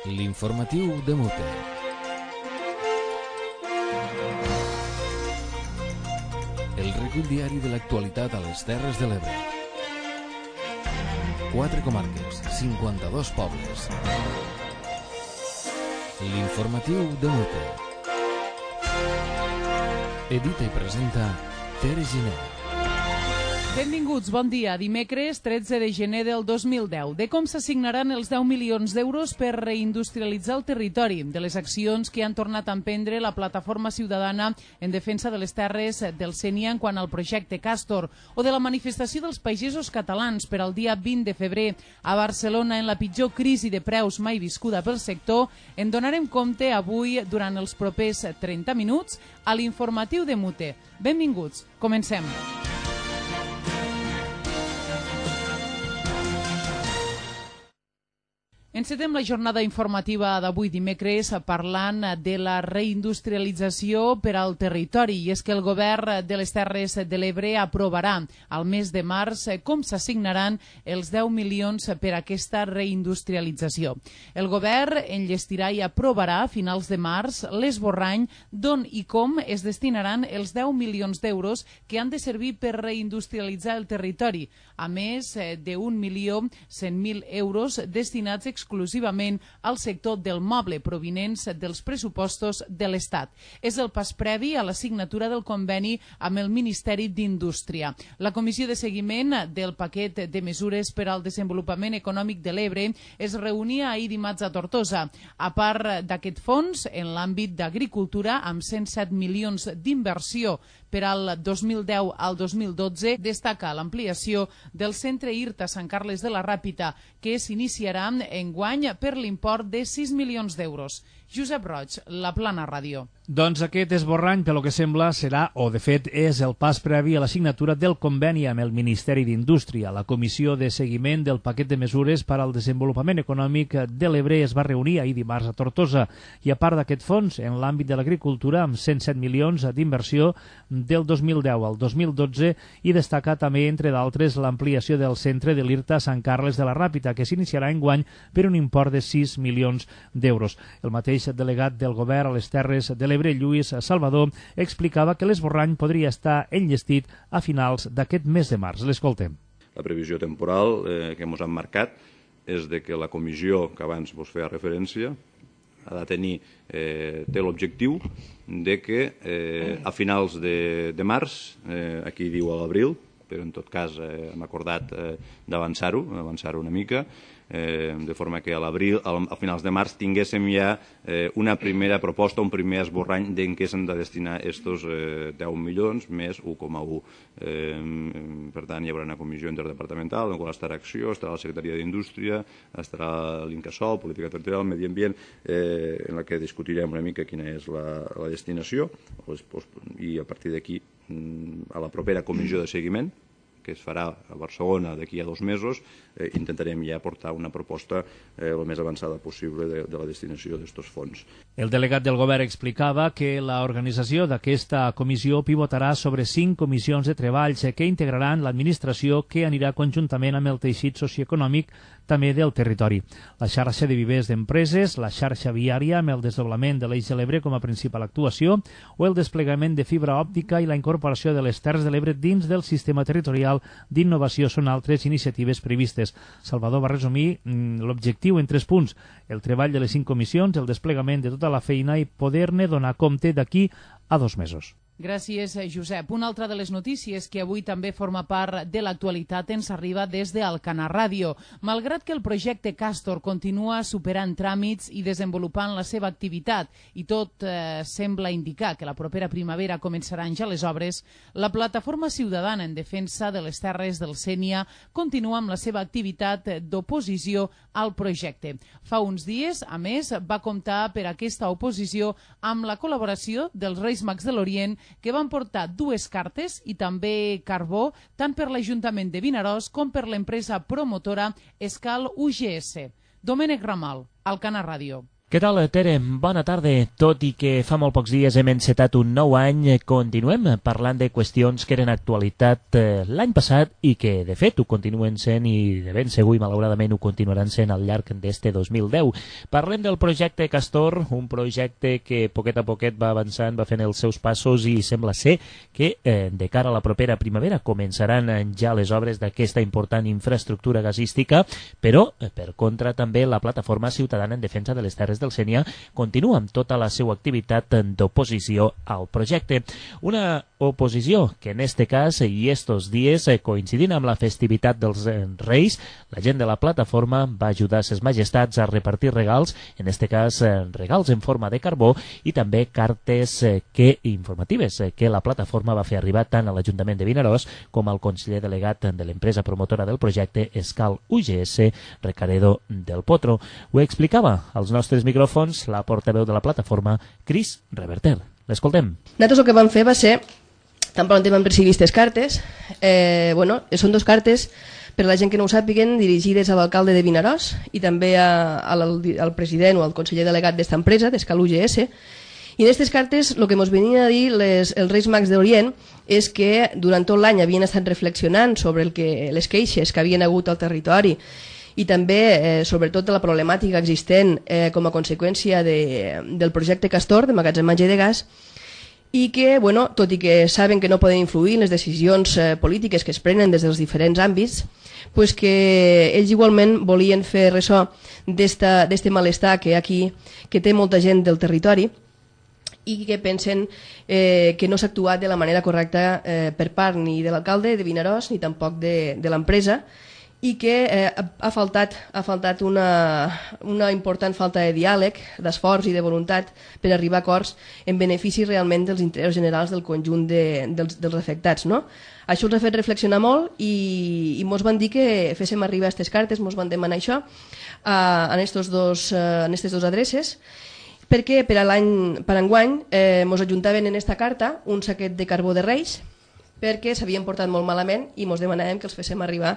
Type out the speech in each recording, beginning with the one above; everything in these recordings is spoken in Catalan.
L'informatiu de Mute. El recull diari de l'actualitat a les Terres de l'Ebre. 4 comarques, 52 pobles. L'informatiu de Mute. Edita i presenta Tere Giner. Benvinguts, bon dia. Dimecres 13 de gener del 2010. De com s'assignaran els 10 milions d'euros per reindustrialitzar el territori, de les accions que han tornat a emprendre la plataforma ciutadana en defensa de les terres del Sénia en quant al projecte Castor, o de la manifestació dels pagesos catalans per al dia 20 de febrer a Barcelona en la pitjor crisi de preus mai viscuda pel sector, en donarem compte avui durant els propers 30 minuts a l'informatiu de Mute. Benvinguts, comencem. Encetem la jornada informativa d'avui dimecres parlant de la reindustrialització per al territori, i és que el govern de les Terres de l'Ebre aprovarà al mes de març com s'assignaran els 10 milions per a aquesta reindustrialització. El govern enllestirà i aprovarà a finals de març l'esborrany d'on i com es destinaran els 10 milions d'euros que han de servir per reindustrialitzar el territori, a més d'1.100.000 euros destinats exclusivament al sector del moble provinents dels pressupostos de l'Estat. És el pas previ a la signatura del conveni amb el Ministeri d'Indústria. La Comissió de Seguiment del paquet de mesures per al desenvolupament econòmic de l'Ebre es reunia ahir dimarts a Tortosa. A part d'aquest fons, en l'àmbit d'agricultura, amb 107 milions d'inversió per al 2010 al 2012, destaca l'ampliació del centre IRTA Sant Carles de la Ràpita, que s'iniciarà enguany per l'import de 6 milions d'euros. Josep Roig, La Plana Ràdio. Doncs aquest esborrany, pel que sembla, serà, o de fet és el pas previ a la signatura del conveni amb el Ministeri d'Indústria. La Comissió de Seguiment del paquet de mesures per al desenvolupament econòmic de l'Ebre es va reunir ahir dimarts a Tortosa, i a part d'aquest fons, en l'àmbit de l'agricultura, amb 107 milions d'inversió del 2010 al 2012, i destaca també, entre d'altres, l'ampliació del centre de l'IRTA Sant Carles de la Ràpita, que s'iniciarà enguany per un import de 6 milions d'euros. El mateix delegat del govern a les Terres de l'Ebre, Lluís Salvador, explicava que l'esborrany podria estar enllestit a finals d'aquest mes de març. L'escoltem. La previsió temporal que ens han marcat és de que la comissió, que abans vos feia referència, ha de tenir, té l'objectiu de que a finals de març, aquí diu a l'abril, però en tot cas hem acordat d'avançar-ho una mica, de forma que a finals de març tinguéssim ja una primera proposta, un primer esborrany d'en què s'han de destinar aquests 10 milions més 1,1. Per tant, hi haurà una comissió interdepartamental en la qual estarà Acció, estarà la Secretaria d'Indústria, estarà l'Incasòl, Política Territorial, Medi Ambient, en la que discutirem una mica quina és la destinació, i a partir d'aquí, a la propera comissió de seguiment, que es farà a Barcelona d'aquí a 2 mesos, intentarem ja aportar una proposta el més avançada possible de la destinació d'aquests fons. El delegat del govern explicava que l'organització d'aquesta comissió pivotarà sobre 5 comissions de treballs que integraran l'administració, que anirà conjuntament amb el teixit socioeconòmic també del territori. La xarxa de vivers d'empreses, la xarxa viària amb el desdoblament de l'Eix de l'Ebre com a principal actuació, o el desplegament de fibra òptica i la incorporació de les Terres de l'Ebre dins del sistema territorial d'innovació són altres iniciatives previstes. Salvador va resumir l'objectiu en 3 punts: el treball de les 5 comissions, el desplegament de tota la feina i poder-ne donar compte d'aquí a 2 mesos. Gràcies, Josep. Una altra de les notícies que avui també forma part de l'actualitat ens arriba des d'Alcanar Ràdio. Malgrat que el projecte Castor continua superant tràmits i desenvolupant la seva activitat, i tot sembla indicar que la propera primavera començaran ja les obres, la plataforma ciutadana en defensa de les terres del Sénia continua amb la seva activitat d'oposició al projecte. Fa uns dies, a més, va comptar per aquesta oposició amb la col·laboració dels Reis Mags de l'Orient, que van portar 2 cartes i també carbó tant per l'Ajuntament de Vinaròs com per l'empresa promotora Escal UGS. Domènec Ramal, Alcanar Ràdio. Què tal, Tere? Bona tarda. Tot i que fa molt pocs dies hem encetat un nou any, continuem parlant de qüestions que eren actualitat l'any passat i que, de fet, ho continuen sent i de ben segur i malauradament ho continuaran sent al llarg d'este 2010. Parlem del projecte Castor, un projecte que poquet a poquet va avançant, va fent els seus passos i sembla ser que de cara a la propera primavera començaran ja les obres d'aquesta important infraestructura gasística, però, per contra, també la plataforma ciutadana en defensa de les terres del Sénia continua amb tota la seva activitat d'oposició al projecte. Una oposició que en este cas i estos dies, coincidint amb la festivitat dels Reis, la gent de la plataforma va ajudar ses majestats a repartir regals, en este cas regals en forma de carbó i també cartes informatives que la plataforma va fer arribar tant a l'Ajuntament de Vinaròs com al conseller delegat de l'empresa promotora del projecte Escal UGS, Recaredo del Potro. Ho explicava als nostres micròfons la portaveu de la plataforma, Cris Reverter. L'escoltem. Nosaltres el que vam fer va ser, tan pront vam recibir aquestes cartes, són dues cartes, per la gent que no ho sàpiguen, dirigides a l'alcalde de Vinaròs i també al president o al conseller delegat d'esta empresa, d'Escal UGS. I en aquestes cartes el que ens venien a dir els Reis Mags d'Orient és que durant tot l'any havien estat reflexionant sobre les queixes que havien hagut al territori i també, sobretot, la problemàtica existent com a conseqüència del projecte Castor, de magatzematge de gas, i que, tot i que saben que no poden influir en les decisions polítiques que es prenen des dels diferents àmbits, pues que ells igualment volien fer ressò d'este malestar que hi ha aquí, que té molta gent del territori, i que pensen que no s'ha actuat de la manera correcta per part ni de l'alcalde de Vinaròs ni tampoc de l'empresa, i que ha faltat una important falta de diàleg, d'esforç i de voluntat per arribar a acords en benefici realment dels interessos generals del conjunt dels afectats. Això els ha fet reflexionar molt i ens van dir que féssim arribar aquestes cartes, ens van demanar això en aquestes dues adreces, perquè per enguany ens ajuntaven en aquesta carta un saquet de carbó de Reis perquè s'havien portat molt malament i ens demanàvem que els féssim arribar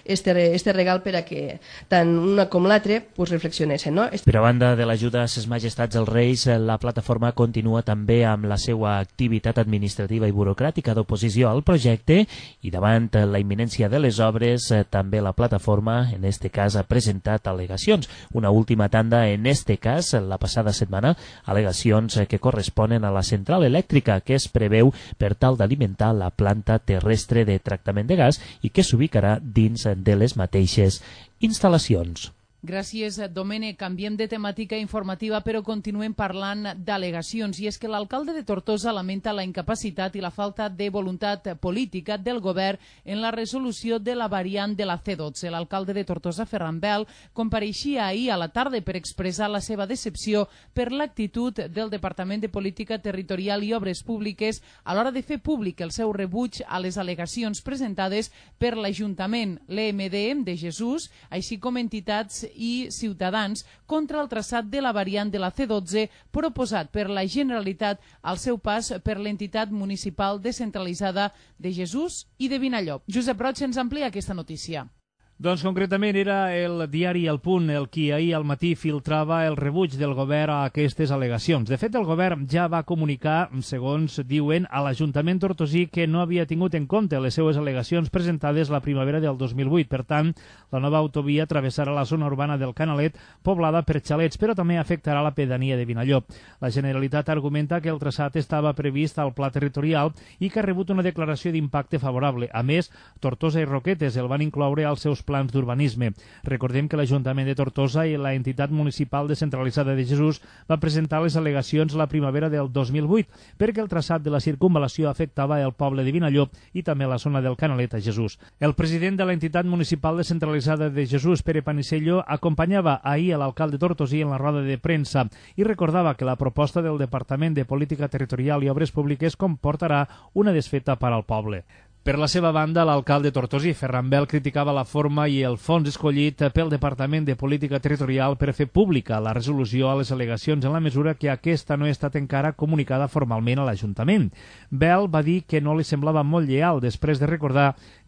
este regal per a que tant una com l'altre reflexionessin. Per a banda de l'ajuda a ses majestats els Reis, la plataforma continua també amb la seva activitat administrativa i burocràtica d'oposició al projecte i davant la imminència de les obres també la plataforma en este cas ha presentat al·legacions. Una última tanda en este cas, la passada setmana, al·legacions que corresponen a la central elèctrica que es preveu per tal d'alimentar la planta terrestre de tractament de gas i que s'ubicarà dins de les mateixes instal·lacions. Gràcies, Domènec. Canviem de temàtica informativa, però continuem parlant d'al·legacions. I és que l'alcalde de Tortosa lamenta la incapacitat i la falta de voluntat política del govern en la resolució de la variant de la C12. L'alcalde de Tortosa, Ferran Bel, compareixia ahir a la tarda per expressar la seva decepció per l'actitud del Departament de Política Territorial i Obres Públiques a l'hora de fer públic el seu rebuig a les al·legacions presentades per l'Ajuntament, l'EMDM de Jesús, així com entitats i ciutadans contra el traçat de la variant de la C12 proposat per la Generalitat al seu pas per l'entitat municipal descentralitzada de Jesús i de Vinallop. Josep Roig ens amplia aquesta notícia. Doncs concretament era el diari El Punt el qui ahir al matí filtrava el rebuig del govern a aquestes al·legacions. De fet, el govern ja va comunicar, segons diuen, a l'Ajuntament tortosí que no havia tingut en compte les seues al·legacions presentades la primavera del 2008. Per tant, la nova autovia travessarà la zona urbana del Canalet, poblada per xalets, però també afectarà la pedania de Vinallop. La Generalitat argumenta que el traçat estava previst al pla territorial i que ha rebut una declaració d'impacte favorable. A més, Tortosa i Roquetes el van incloure als seus plans d'urbanisme. Recordem que l'Ajuntament de Tortosa i la entitat municipal descentralitzada de Jesús va presentar les al·legacions la primavera del 2008 perquè el traçat de la circunvalació afectava el poble de Vinallop i també la zona del Canalet a Jesús. El president de l'entitat municipal descentralitzada de Jesús, Pere Panisello, acompanyava ahir a l'alcalde tortosí en la roda de premsa i recordava que la proposta del Departament de Política Territorial i Obres Públiques comportarà una desfeta per al poble. Per la seva banda, l'alcalde tortosí, Ferran Bel, criticava la forma i el fons escollit pel Departament de Política Territorial per fer pública la resolució a les al·legacions en la mesura que aquesta no ha estat encara comunicada formalment a l'Ajuntament. Bel va dir que no li semblava molt lleal després de recordar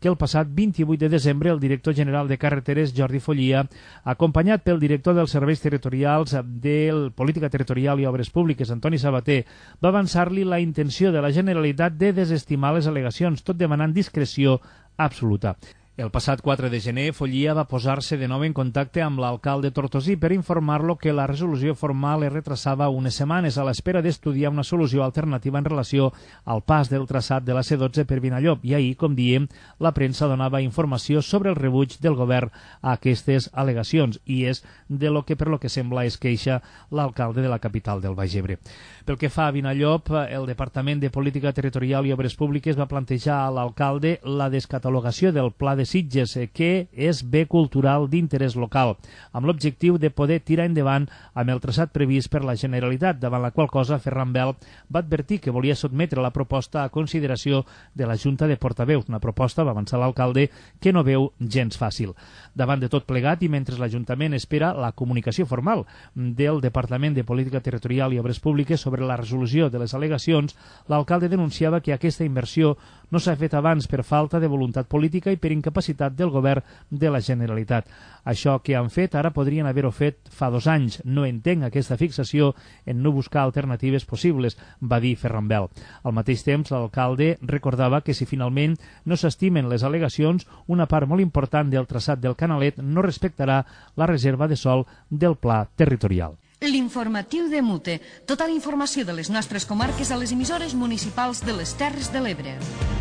que el passat 28 de desembre el director general de Carreteres, Jordi Follia, acompanyat pel director dels Serveis Territorials de Política Territorial i Obres Públiques, Antoni Sabater, va avançar-li la intenció de la Generalitat de desestimar les al·legacions, tot demanant discreció absoluta. El passat 4 de gener, Follia va posar-se de nou en contacte amb l'alcalde Tortosí per informar-lo que la resolució formal es retrasava unes setmanes a l'espera d'estudiar una solució alternativa en relació al pas del traçat de la C12 per Vinallop. I ahir, com diem, la premsa donava informació sobre el rebuig del govern a aquestes al·legacions i és de lo que, per lo que sembla, es queixa l'alcalde de la capital del Baix Ebre. Pel que fa a Vinallop, el Departament de Política Territorial i Obres Públiques va plantejar a l'alcalde la descatalogació del Pla de Sitges, que és bé cultural d'interès local, amb l'objectiu de poder tirar endavant amb el traçat previst per la Generalitat, davant la qual cosa Ferran Bel va advertir que volia sotmetre la proposta a consideració de la Junta de Portaveus, una proposta, va avançar l'alcalde, que no veu gens fàcil. Davant de tot plegat i mentre l'Ajuntament espera la comunicació formal del Departament de Política Territorial i Obres Públiques sobre la resolució de les al·legacions, l'alcalde denunciava que aquesta inversió no s'ha fet abans per falta de voluntat política i per incapacitat del govern de la Generalitat. Això que han fet ara podrien haver-ho fet fa 2 anys. No entenc aquesta fixació en no buscar alternatives possibles, va dir Ferran Bel. Al mateix temps, l'alcalde recordava que si finalment no s'estimen les al·legacions, una part molt important del traçat del Canalet no respectarà la reserva de sòl del pla territorial. L'informatiu de Mute. Tota la informació de les nostres comarques a les emissores municipals de les Terres de l'Ebre.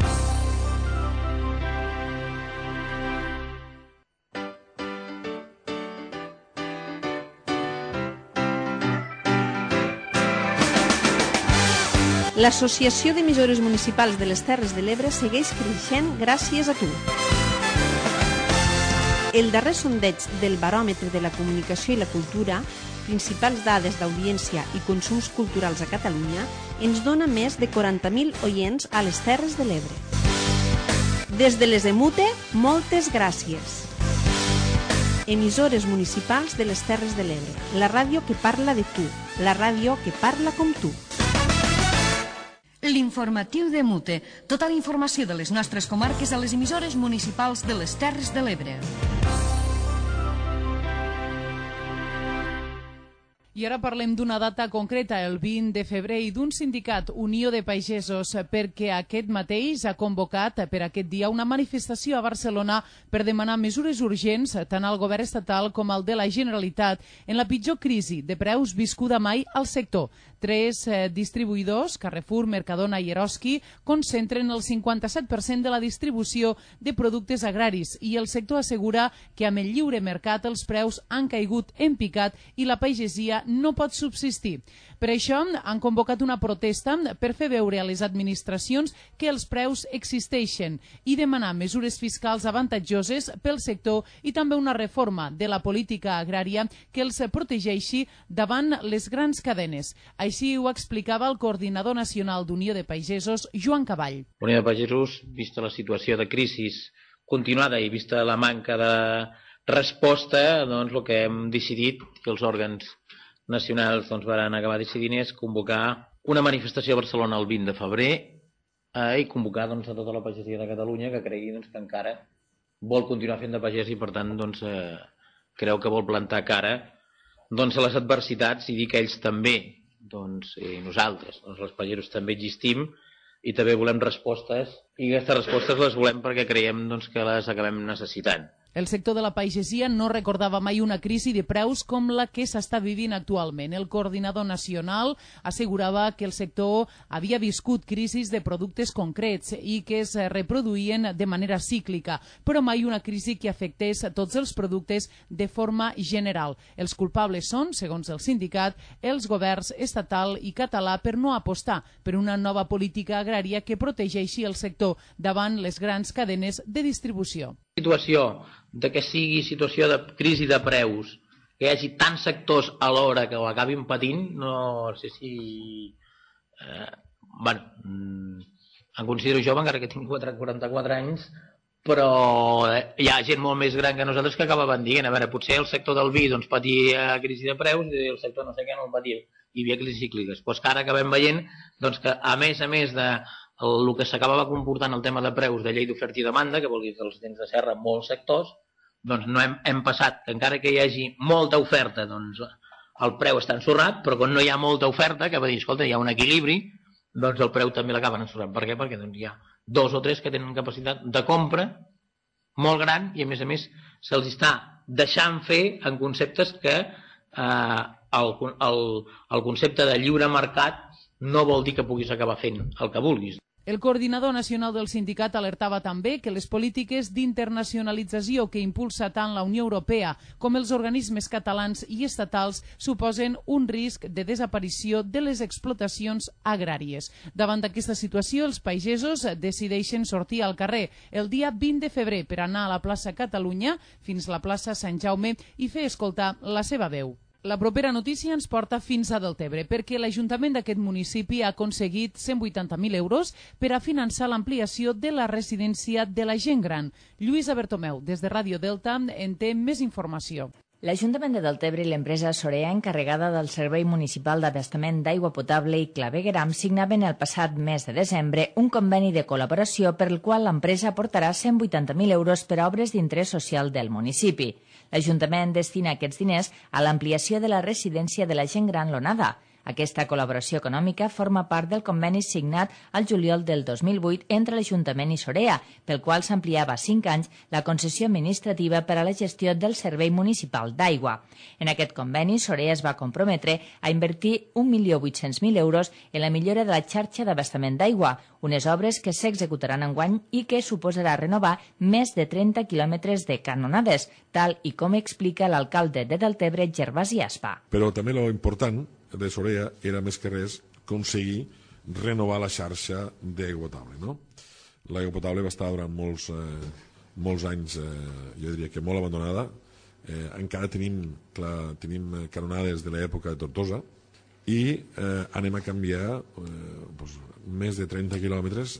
L'Associació d'Emissores Municipals de les Terres de l'Ebre segueix creixent gràcies a tu. El darrer sondeig del Baròmetre de la Comunicació i la Cultura, principals dades d'audiència i consums culturals a Catalunya, ens dona més de 40.000 oients a les Terres de l'Ebre. Des de les EMUTE, moltes gràcies. Emissores municipals de les Terres de l'Ebre, la ràdio que parla de tu, la ràdio que parla com tu. L'informatiu de Mute. Tota la informació de les nostres comarques a les emissores municipals de les Terres de l'Ebre. I ara parlem d'una data concreta, el 20 de febrer, i d'un sindicat, Unió de Pagesos, perquè aquest mateix ha convocat per aquest dia una manifestació a Barcelona per demanar mesures urgents tant al govern estatal com al de la Generalitat en la pitjor crisi de preus viscuda mai al sector. 3 distribuïdors, Carrefour, Mercadona i Eroski, concentren el 57% de la distribució de productes agraris i el sector assegura que amb el lliure mercat els preus han caigut en picat i la pagesia no pot subsistir. Per això han convocat una protesta per fer veure a les administracions que els preus existeixen i demanar mesures fiscals avantatjoses pel sector i també una reforma de la política agrària que els protegeixi davant les grans cadenes. Així ho explicava el coordinador nacional d'Unió de Pagesos, Joan Cavall. Unió de Pagesos, vista la situació de crisi continuada i vista la manca de resposta, doncs el que hem decidit, que els òrgans nacionals van acabar decidint, és convocar una manifestació a Barcelona el 20 de febrer i convocar a tota la pagesia de Catalunya que cregui que encara vol continuar fent de pagès i per tant creu que vol plantar cara a les adversitats i dir que ells també, i nosaltres, els pagesos també existim i també volem respostes i aquestes respostes les volem perquè creiem que les acabem necessitant. El sector de la pagesia no recordava mai una crisi de preus com la que s'està vivint actualment. El coordinador nacional assegurava que el sector havia viscut crisis de productes concrets i que es reproduïen de manera cíclica, però mai una crisi que afectés tots els productes de forma general. Els culpables són, segons el sindicat, els governs estatal i català per no apostar per una nova política agrària que protegeixi el sector davant les grans cadenes de distribució. Situació de que sigui situació de crisi de preus, que hi hagi tants sectors alhora que ho acabin patint, no sé si... em considero jove, encara que tinc 44 anys, però hi ha gent molt més gran que nosaltres que acabaven dient, a veure, potser el sector del vi patia crisi de preus i el sector no sé què no el patia, hi havia crisis cícliques. Doncs que ara acabem veient que a més el que s'acabava comportant el tema de preus de llei d'oferta i demanda, que vol dir que els dents de serra en molts sectors, doncs no hem passat, que encara que hi hagi molta oferta, doncs el preu està ensorrat, però quan no hi ha molta oferta, que va dir, escolta, hi ha un equilibri, doncs el preu també l'acaben ensorrant. Per què? Perquè doncs, hi ha 2 o 3 que tenen capacitat de compra molt gran i a més se'ls està deixant fer en conceptes que el concepte de lliure mercat no vol dir que puguis acabar fent el que vulguis. El coordinador nacional del sindicat alertava també que les polítiques d'internacionalització que impulsa tant la Unió Europea com els organismes catalans i estatals suposen un risc de desaparició de les explotacions agràries. Davant d'aquesta situació, els pagesos decideixen sortir al carrer el dia 20 de febrer per anar a la plaça Catalunya fins a la plaça Sant Jaume i fer escoltar la seva veu. La propera notícia ens porta fins a Deltebre, perquè l'Ajuntament d'aquest municipi ha aconseguit 180.000 euros per a finançar l'ampliació de la residència de la gent gran. Lluïsa Bertomeu, des de Ràdio Delta, en té més informació. L'Ajuntament de Deltebre i l'empresa Sorea, encarregada del Servei Municipal d'Abastament d'Aigua Potable i Clavegueram, signaven el passat mes de desembre un conveni de col·laboració per el qual l'empresa aportarà 180.000 euros per a obres d'interès social del municipi. L'Ajuntament destina aquests diners a l'ampliació de la residència de la gent gran L'Onada. Aquesta col·laboració econòmica forma part del conveni signat al juliol del 2008 entre l'Ajuntament i Sorea, pel qual s'ampliava a 5 anys la concessió administrativa per a la gestió del Servei Municipal d'Aigua. En aquest conveni, Sorea es va comprometre a invertir 1.800.000 euros en la millora de la xarxa d'abastament d'aigua, unes obres que s'executaran enguany i que suposarà renovar més de 30 quilòmetres de canonades, tal i com explica l'alcalde de Deltebre, Gervasi Aspa. Però també lo important de Sorea era més que res aconseguir renovar la xarxa d'aigua potable, no? L'aigua potable va estar durant molts anys, jo diria que molt abandonada. Encara tenim canonades de l'època de Tortosa i anem a canviar més de 30 quilòmetres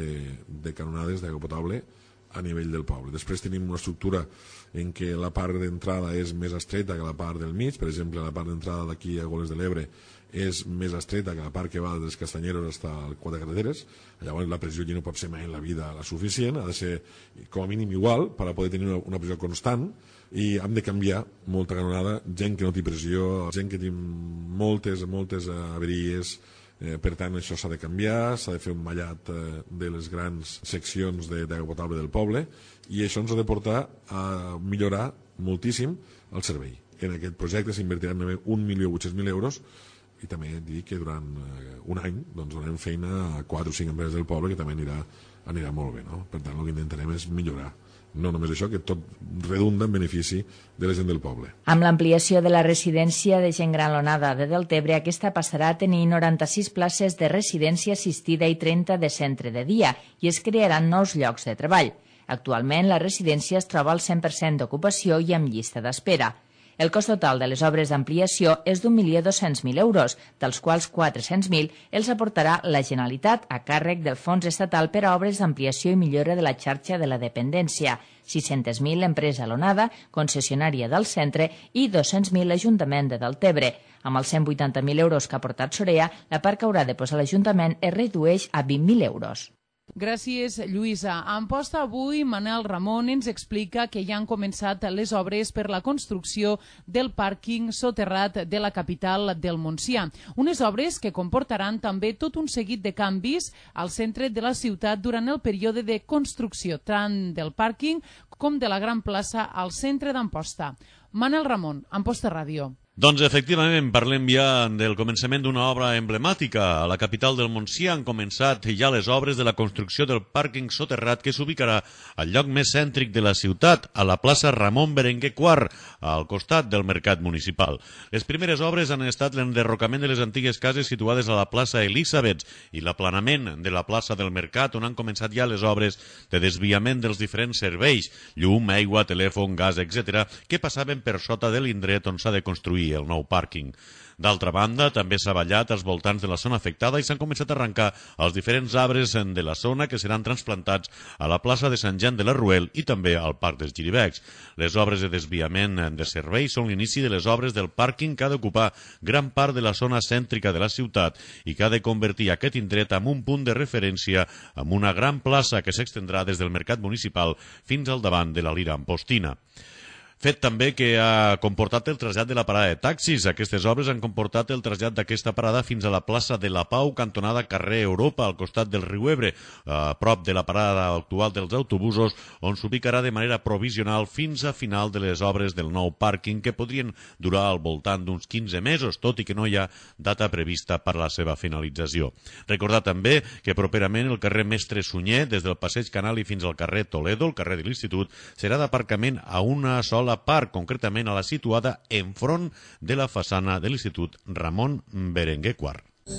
de canonades d'aigua potable a nivell del poble. Després tenim una estructura en què la part d'entrada és més estreta que la part del mig. Per exemple, la part d'entrada d'aquí a Goles de l'Ebre és més estreta que la part que va dels Castanyeros fins al Quatre Carreteres. Llavors la pressió allí no pot ser mai en la vida la suficient, ha de ser com a mínim igual per a poder tenir una pressió constant, i hem de canviar molta canonada, gent que no té pressió, gent que té moltes averies. Per tant, això s'ha de canviar, s'ha de fer un mallat de les grans seccions d'aigua potable del poble, i això ens ha de portar a millorar moltíssim el servei. En aquest projecte s'invertiran 1.800.000 euros, i també dic que durant un any donarem feina a 4 o 5 empreses del poble, que també anirà molt bé, no? Per tant, el que intentarem és millorar. No només això, que tot redunda en benefici de la gent del poble. Amb l'ampliació de la residència de gent gran L'Onada de Deltebre, aquesta passarà a tenir 96 places de residència assistida i 30 de centre de dia, i es crearan nous llocs de treball. Actualment, la residència es troba al 100% d'ocupació i amb llista d'espera. El cost total de les obres d'ampliació és d'1.200.000 euros, dels quals 400.000 els aportarà la Generalitat a càrrec del Fons Estatal per a obres d'ampliació i millora de la xarxa de la dependència, 600.000 l'empresa L'Onada, concessionària del centre, i 200.000 l'Ajuntament de Deltebre. Amb els 180.000 euros que ha aportat Sorea, la part que haurà de posar l'Ajuntament es redueix a 20.000 euros. Gràcies, Lluïsa. A Amposta avui, Manel Ramon ens explica que ja han començat les obres per la construcció del pàrquing soterrat de la capital del Montsià. Unes obres que comportaran també tot un seguit de canvis al centre de la ciutat durant el període de construcció, tant del pàrquing com de la gran plaça al centre d'Amposta. Manel Ramon, Amposta Ràdio. Doncs efectivament parlem ja del començament d'una obra emblemàtica. A la capital del Montsià han començat ja les obres de la construcció del pàrquing soterrat que s'ubicarà al lloc més cèntric de la ciutat, a la plaça Ramon Berenguer IV, al costat del mercat municipal. Les primeres obres han estat l'enderrocament de les antigues cases situades a la plaça Elisabets i l'aplanament de la plaça del mercat, on han començat ja les obres de desviament dels diferents serveis, llum, aigua, telèfon, gas, etc., que passaven per sota de l'indret on s'ha de construir construir el nou pàrquing. D'altra banda, també s'ha ballat als voltants de la zona afectada i s'han començat a arrencar els diferents arbres de la zona que seran transplantats a la plaça de Sant Jan de la Ruel i també al Parc dels Giribecs. Les obres de desviament de servei són l'inici de les obres del pàrquing que ha d'ocupar gran part de la zona cèntrica de la ciutat i que ha de convertir aquest indret en un punt de referència amb una gran plaça que s'extendrà des del mercat municipal fins al davant de la Lira Ampostina. Fet també que ha comportat el trasllat de la parada de taxis. Aquestes obres han comportat el trasllat d'aquesta parada fins a la plaça de la Pau, cantonada carrer Europa, al costat del riu Ebre, a prop de la parada actual dels autobusos, on s'ubicarà de manera provisional fins a final de les obres del nou pàrquing, que podrien durar al voltant d'uns 15 mesos, tot i que no hi ha data prevista per a la seva finalització. Recordar també que properament el carrer Mestre Sunyer, des del passeig Canali fins al carrer Toledo, el carrer de l'Institut, serà d'aparcament a una sola part, concretament a la situada enfront de la façana de l'Institut Ramon Berenguer IV.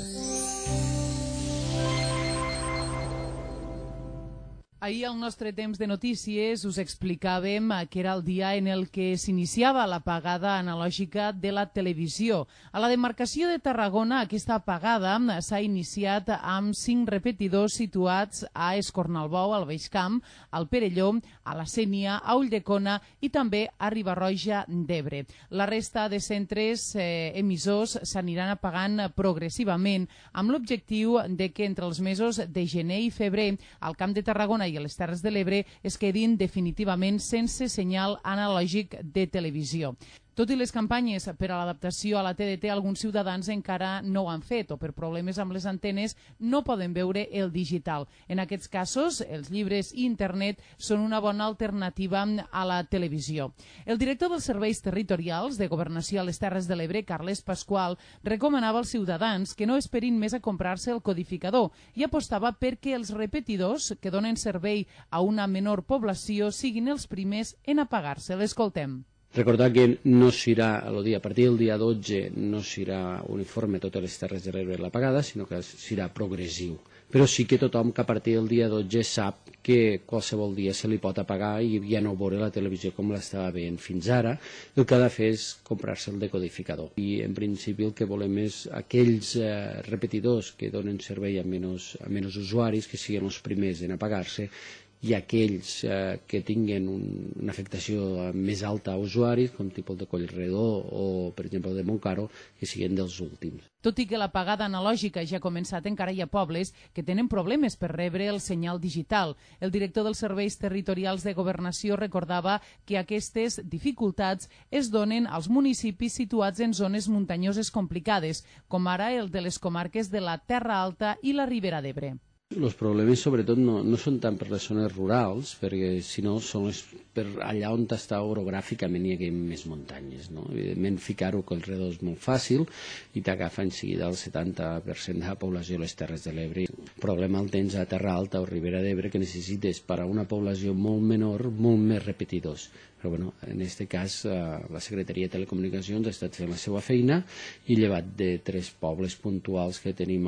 Ahir al nostre temps de notícies us explicàvem que era el dia en el que s'iniciava l'apagada analògica de la televisió. A la demarcació de Tarragona aquesta apagada s'ha iniciat amb 5 repetidors situats a Escornalbou, al Baix Camp, al Perelló, a la Sénia, a Ulldecona i també a Riba-roja d'Ebre. La resta de centres emissors s'aniran apagant progressivament amb l'objectiu de que entre els mesos de gener i febrer al Camp de Tarragona i a les Terres de l'Ebre es quedin definitivament sense senyal analògic de televisió. Tot i les campanyes per a l'adaptació a la TDT, alguns ciutadans encara no ho han fet o per problemes amb les antenes no poden veure el digital. En aquests casos, els llibres i internet són una bona alternativa a la televisió. El director dels Serveis Territorials de Governació a les Terres de l'Ebre, Carles Pasqual, recomanava als ciutadans que no esperin més a comprar-se el codificador i apostava perquè els repetidors que donen servei a una menor població siguin els primers en apagar-se. L'escoltem. Recordar que no serà, a partir del dia 12, no serà uniforme totes les Terres de l'Ebre l'apagada, sinó que serà progressiu. Però sí que tothom que a partir del dia 12 sap que qualsevol dia se li pot apagar i ja no veure la televisió com l'estava veient fins ara. El que ha de fer és comprar-se el decodificador. I en principi el que volem és aquells repetidors que donen servei a menys usuaris, que siguin els primers en apagar-se, i aquells que tinguen una afectació més alta a usuaris, com tipus de Collredor o, per exemple, de Montcaro, que siguin dels últims. Tot i que l'apagada analògica ja ha començat, encara hi ha pobles que tenen problemes per rebre el senyal digital. El director dels Serveis Territorials de Governació recordava que aquestes dificultats es donen als municipis situats en zones muntanyoses complicades, com ara el de les comarques de la Terra Alta i la Ribera d'Ebre. Els problemes sobretot no són tant per les zones rurals, perquè si no són per allà on està orogràficament hi ha més muntanyes. Evidentment ficar-ho a Collredor és molt fàcil i t'agafa en seguida el 70% de la població a les Terres de l'Ebre. El problema el tens a Terra Alta o Ribera d'Ebre, que necessites per a una població molt menor molt més repetidors. Però bueno, en aquest cas la Secretaria de Telecomunicacions ha estat fent la seva feina i llevat de 3 pobles puntuals que tenim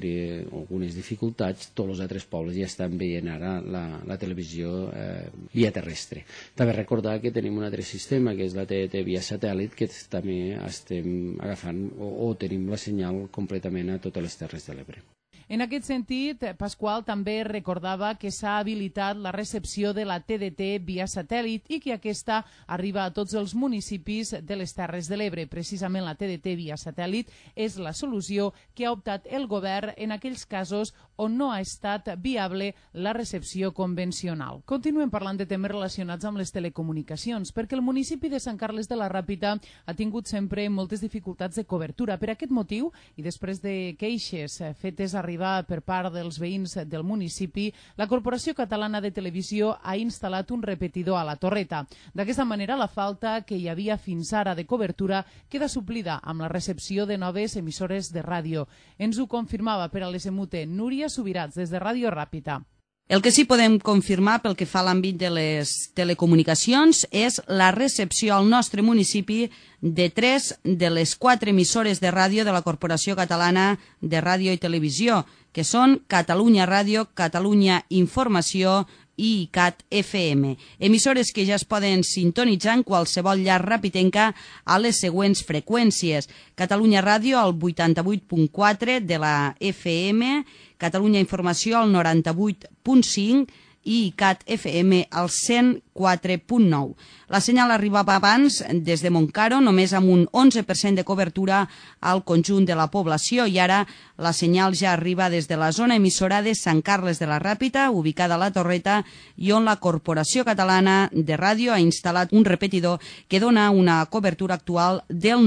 algunes dificultats, tots els altres pobles ja estan veient ara la televisió via terrestre. També recordar que tenim un altre sistema, que és la TDT via satèl·lit, que també estem agafant o tenim la senyal completament a totes les Terres de l'Ebre. En aquest sentit, Pasqual també recordava que s'ha habilitat la recepció de la TDT via satèl·lit i que aquesta arriba a tots els municipis de les Terres de l'Ebre. Precisament la TDT via satèl·lit és la solució que ha optat el govern en aquells casos on no ha estat viable la recepció convencional. Continuem parlant de temes relacionats amb les telecomunicacions, perquè el municipi de Sant Carles de la Ràpita ha tingut sempre moltes dificultats de cobertura. Per aquest motiu, i després de queixes fetes arribar per part dels veïns del municipi, la Corporació Catalana de Televisió ha instal·lat un repetidor a la Torreta. D'aquesta manera, la falta que hi havia fins ara de cobertura queda suplida amb la recepció de noves emissores de ràdio. Ens ho confirmava per a l'SMUTE Núria Subirats, des de Ràdio Ràpita. El que sí podem confirmar pel que fa a l'àmbit de les telecomunicacions és la recepció al nostre municipi de 3 de les 4 emissores de ràdio de la Corporació Catalana de Ràdio i Televisió, que són Catalunya Ràdio, Catalunya Informació i ICAT FM. Emissores que ja es poden sintonitzar en qualsevol llar rapitenca a les següents freqüències. Catalunya Ràdio al 88.4 de la FM, Catalunya Informació al 98.5 i ICAT FM al 104.9. La senyal arribava abans des de Montcaro, només amb un 11% de cobertura al conjunt de la població, i ara la senyal ja arriba des de la zona emissora de Sant Carles de la Ràpita, ubicada a la Torreta, i on la Corporació Catalana de Ràdio ha instal·lat un repetidor que dona una cobertura actual del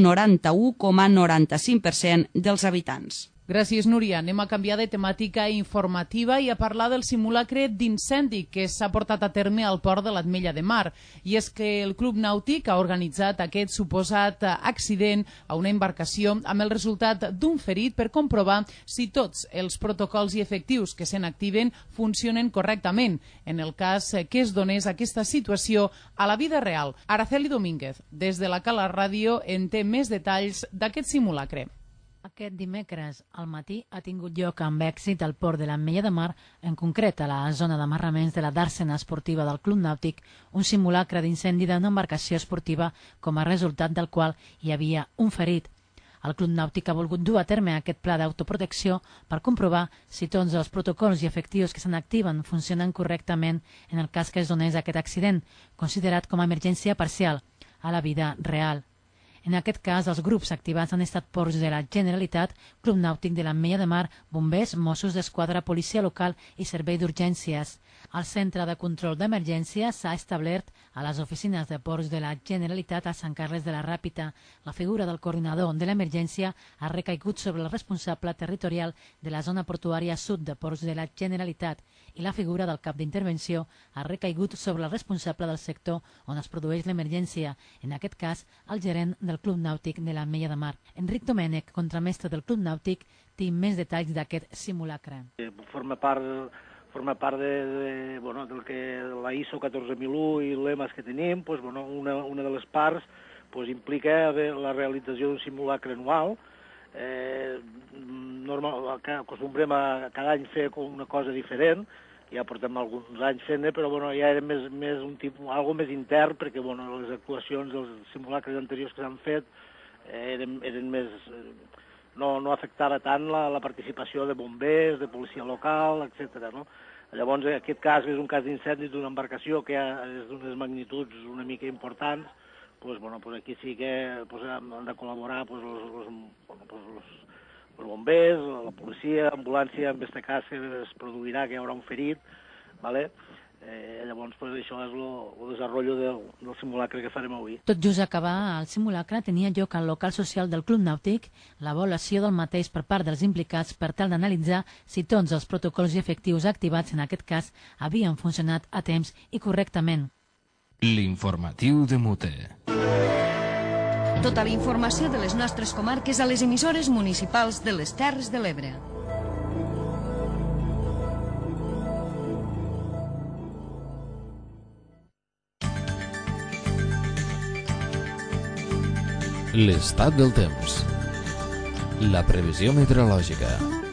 91,95% dels habitants. Gràcies, Núria. Anem a canviar de temàtica informativa i a parlar del simulacre d'incendi que s'ha portat a terme al port de l'Ametlla de Mar. I és que el Club Nàutic ha organitzat aquest suposat accident a una embarcació amb el resultat d'un ferit per comprovar si tots els protocols i efectius que se n'activen funcionen correctament, en el cas que es donés aquesta situació a la vida real. Araceli Domínguez, des de la Cala Ràdio, en té més detalls d'aquest simulacre. Aquest dimecres al matí ha tingut lloc amb èxit al port de l'Ametlla de Mar, en concret a la zona d'amarraments de la dàrsena esportiva del Club Nàutic, un simulacre d'incendi d'una embarcació esportiva com a resultat del qual hi havia un ferit. El Club Nàutic ha volgut dur a terme aquest pla d'autoprotecció per comprovar si tots els protocols i efectius que se n'activen funcionen correctament en el cas que es donés aquest accident, considerat com a emergència parcial a la vida real. En aquest cas, els grups activats han estat ports de la Generalitat, Club Nàutic de l'Ametlla de Mar, bombers, Mossos d'Esquadra, policia local i servei d'urgències. El centre de control d'emergència s'ha establert a les oficines de ports de la Generalitat a Sant Carles de la Ràpita. La figura del coordinador de l'emergència ha recaigut sobre el responsable territorial de la zona portuària sud de ports de la Generalitat i la figura del cap d'intervenció ha recaigut sobre el responsable del sector on es produeix l'emergència, en aquest cas el gerent del Club Nàutic de l'Ametlla de Mar. Enric Domènech, contramestre del Club Nàutic, té més detalls d'aquest simulacre. Forma part del que la ISO 14001 i l'EMAS que tenim, una de les parts implica la realització d'un simulacre anual. Acostumbrem a cada any fer una cosa diferent, ja portem alguns anys fent-ne, però ja era més un tipus, algo més intern, perquè les actuacions dels simulacres anteriors que s'han fet eren més... no afectava tant la participació de bombers, de policia local, etc. Llavors, aquest cas és un cas d'incendi d'una embarcació que és d'unes magnituds una mica importants. Aquí sí que han de col·laborar els bombers, la policia, l'ambulància, en aquest cas que es produirà, que hi haurà un ferit. Llavors, això és el desenvolupament del simulacre que farem avui. Tot just acabar el simulacre tenia lloc al local social del Club Nàutic l'avaluació del mateix per part dels implicats per tal d'analitzar si tots els protocols i efectius activats en aquest cas havien funcionat a temps i correctament. L'informatiu de Mute. Tota la informació de les nostres comarques a les emissores municipals de les Terres de l'Ebre. L'estat del temps. La previsió meteorològica.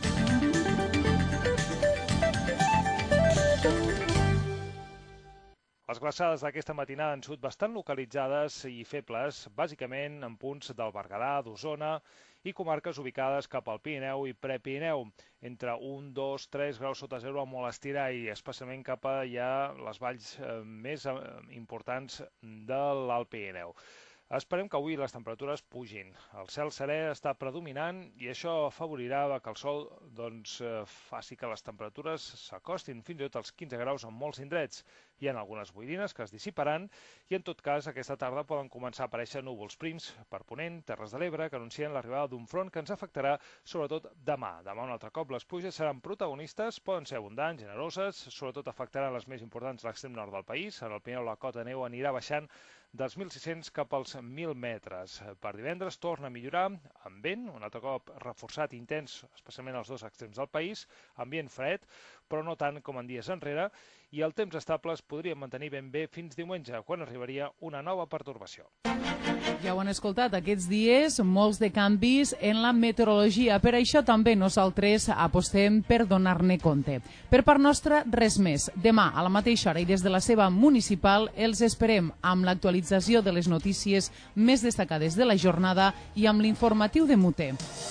Les glaçades d'aquesta matinada han sigut bastant localitzades i febles, bàsicament en punts del Berguedà, d'Osona i comarques ubicades cap al Pirineu i Prepirineu, entre 1, 2, 3 graus sota zero a molt estirar i especialment cap a ja les valls més importants de l'Alt Pirineu. Esperem que avui les temperatures pugin. El cel serè està predominant i això afavorirà que el sol faci que les temperatures s'acostin fins i tot als 15 graus en molts indrets. Hi ha algunes boirines que es dissiparan i en tot cas aquesta tarda poden començar a aparèixer núvols prims per Ponent, Terres de l'Ebre, que anuncien l'arribada d'un front que ens afectarà sobretot demà. Demà un altre cop les pluges seran protagonistes, poden ser abundants, generoses, sobretot afectaran les més importants a l'extrem nord del país. En el Pirineu la cota de neu anirà baixant dels 1.600 cap als 1.000 metres. Per divendres torna a millorar amb vent, un altre cop reforçat i intens, especialment als dos extrems del país, ambient fred, però no tant com en dies enrere, i el temps estable es podria mantenir ben bé fins diumenge, quan arribaria una nova pertorbació. Ja ho han escoltat, aquests dies molts de canvis en la meteorologia. Per això també nosaltres apostem per donar-ne compte. Per part nostra, res més. Demà, a la mateixa hora i des de la seva municipal, els esperem amb l'actualització de les notícies més destacades de la jornada i amb l'informatiu de Mute.